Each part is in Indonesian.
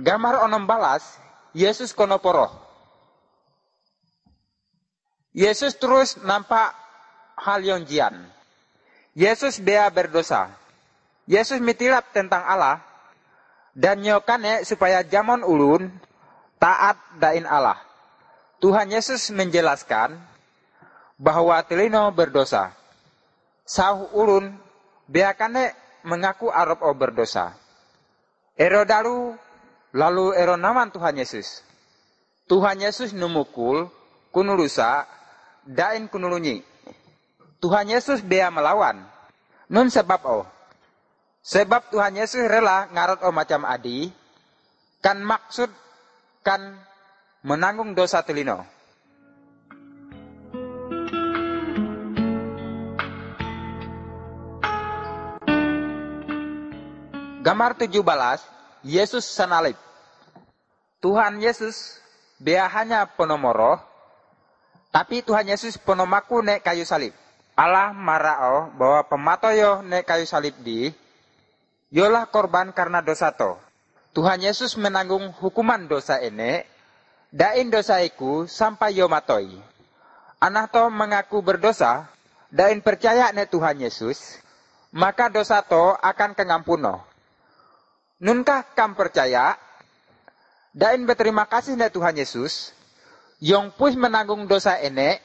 Gamar 16, Yesus kono poroh. Yesus terus nampak hal yang jian. Yesus bea berdosa. Yesus mitilap tentang Allah dan nyokane supaya zaman ulun taat dain Allah. Tuhan Yesus menjelaskan bahwa telino berdosa. Sauh ulun beakane mengaku arep berdosa. Ero dalu lalu ero naman Tuhan Yesus. Tuhan Yesus numukul kunulusa dain kunulunyi. Tuhan Yesus bea melawan. Nun sebab sebab Tuhan Yesus rela ngarot macam adi, kan maksud kan menanggung dosa telino. Gambar 17, Yesus sanalib. Tuhan Yesus bea hanya penomoroh, tapi Tuhan Yesus penomaku nek kayu salib. Allah marao bahwa pematoyo nek kayu salib di, yolah korban karena dosa to. Tuhan Yesus menanggung hukuman dosa ene, dain dosa iku sampai yo matoi. Anak to mengaku berdosa, dain percaya nek Tuhan Yesus, maka dosa to akan kengampuno. Nunkah kam percaya, dain berterima kasih nek Tuhan Yesus, yang puih menanggung dosa ene,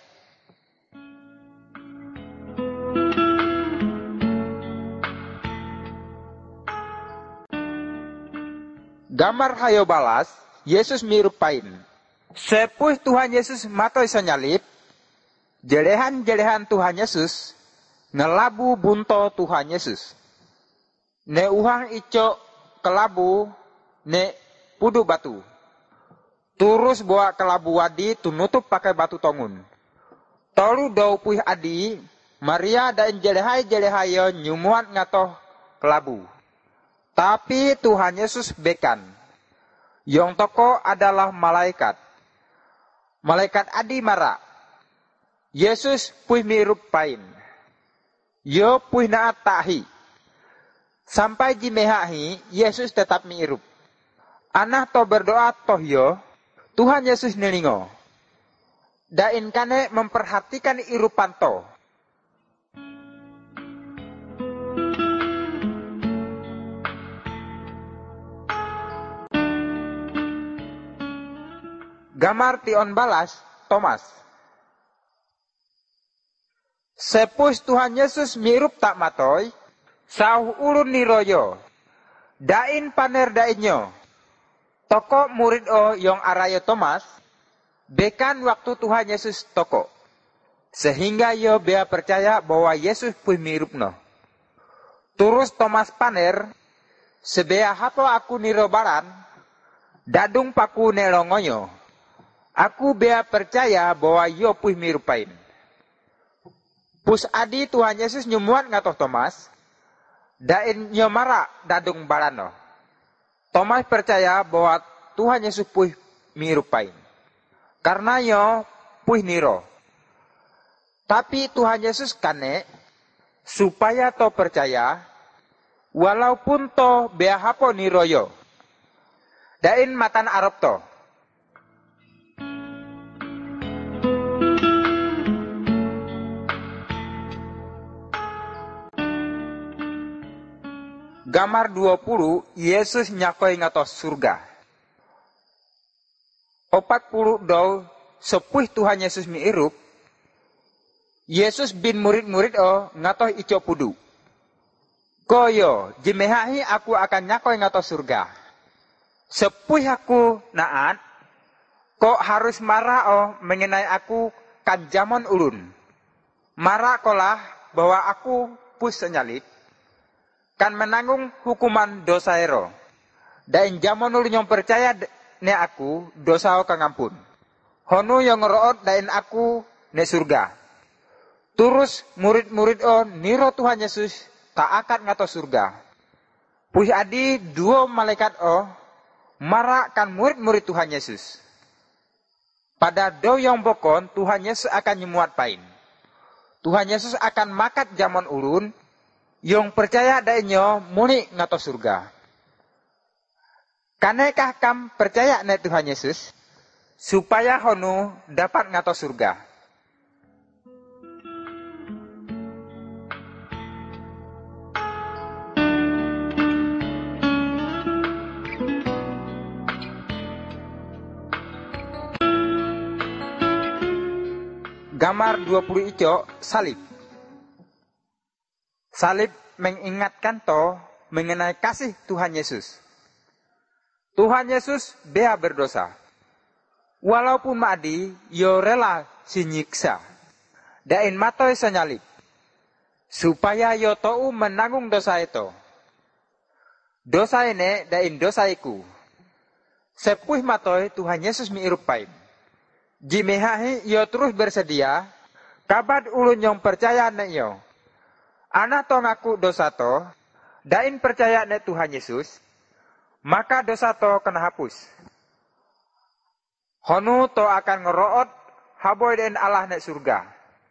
gambar hayo balas, Yesus mirupain. Sepuh Tuhan Yesus matoi sanyalip, jelehan-jelehan Tuhan Yesus, ngelabu bunto Tuhan Yesus. Ne uhang ico kelabu, ne pudu batu. Turus bawa kelabu wadi tunutup pakai batu tongun. Tolu dau puih adi, Maria dan jelehai-jelehayo nyumuan ngatoh kelabu. Tapi Tuhan Yesus bekan. Yang toko adalah malaikat. Malaikat adi mara. Yesus puih mirup pain. Yo puih naat tahi. Sampai jimehahi, Yesus tetap mirup. Anak to berdoa toh yo, Tuhan Yesus nelingo. Dain kane memperhatikan irupan to. Gamar tion balas, Thomas. Sepus Tuhan Yesus mirup tak matoi, sauh ulun niroyo. Dain paner dainyo. Toko murid yang arayo Thomas, bekan waktu Tuhan Yesus toko. Sehingga yo bea percaya bahwa Yesus puih mirup no. Terus Thomas paner, sebea hapo aku nirobaran, dadung paku nelongoyo. Aku bea percaya bahwa yo puih mirupain. Pus adi Tuhan Yesus nyumuan ngatoh Thomas, dain nyomara dadung barano. Thomas percaya bahwa Tuhan Yesus puih mirupain. Karena yo puih niro. Tapi Tuhan Yesus kane, supaya to percaya, walaupun to bea hapo niroyo. Dain matan arop to. Gambar 20, Yesus nyakoi ngatos surga. 40 dau sepuih Tuhan Yesus miirup, Yesus bin murid-murid ngatoh ico pudu. Koyo, jimehahi aku akan nyakoi ngatos surga. Sepuih aku naat, kok harus marah mengenai aku kan zaman ulun. Marah kolah bahwa aku pus senyalip, kan menanggung hukuman dosa ero. Dan zaman ulun yang percaya ne aku dosa kang ampun. Hono yang ngeroot dain aku ne surga. Terus murid-murid niro Tuhan Yesus tak akan ngato surga. Puih adi dua malaikat marak kan murid-murid Tuhan Yesus. Pada do yang bokon Tuhan Yesus akan nyemuat pain. Tuhan Yesus akan makat zaman ulun yang percaya dainyo muni ngato surga. Kanekah kam percaya ne Tuhan Yesus? Supaya honu dapat ngato surga. Gambar 20 ijo salib. Salib mengingatkan to mengenai kasih Tuhan Yesus. Tuhan Yesus bea berdosa. Walaupun madi, yo rela sinyiksa. Dain matoi senyalib. Supaya yo tou menanggung dosa itu. Dosa ini dain dosa iku. Sepuh matoi Tuhan Yesus miirupain. Jimehahi yo terus bersedia. Kabat ulun yang percaya nek yo. Anak to ngaku dosa to. Dain percaya nek Tuhan Yesus. Maka dosa to kena hapus. Honu to akan ngeroot haboy den Allah nek surga.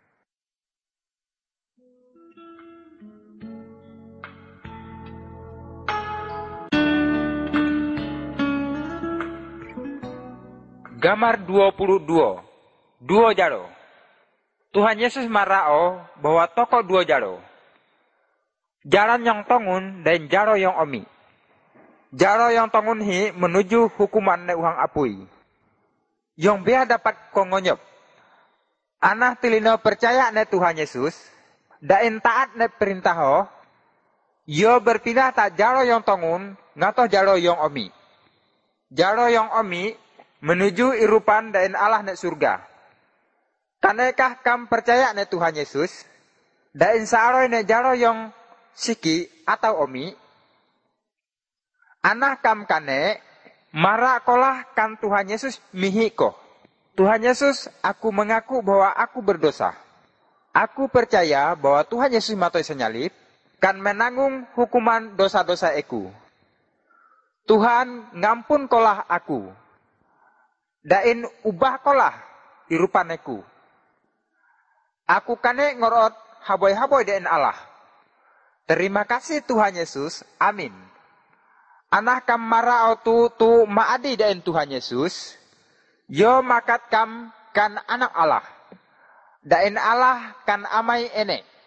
Gambar 22. Duo jaro. Tuhan Yesus marao bahwa toko duo jaro. Jalan yang tongun dan jaro yang omi. Jaro yang tongun hi menuju hukuman ne uhang apui. Yang bea dapat kongonyop. Anah tilino percaya ne Tuhan Yesus. Dain taat ne perintah ho. Yo berpindah tak jaro yang tongun. Ngato jaro yang omi. Jaro yang omi menuju irupan dain Allah ne surga. Kanekah kam percaya ne Tuhan Yesus? Dain saaroi ne jaro yang siki atau omi. Anah kam kane mara kolah kan Tuhan Yesus mihiko. Tuhan Yesus, aku mengaku bahwa aku berdosa. Aku percaya bahwa Tuhan Yesus matoi senyalib kan menanggung hukuman dosa-dosa eku. Tuhan ngampun kolah aku. Dain ubah kolah irupaneku. Aku kane ngorot haboy-haboy dain Allah. Terima kasih Tuhan Yesus. Amin. Anah kam marao tu maadi dain Tuhan Yesus. Yo makat kam kan anak Allah. Dain Allah kan amai ene.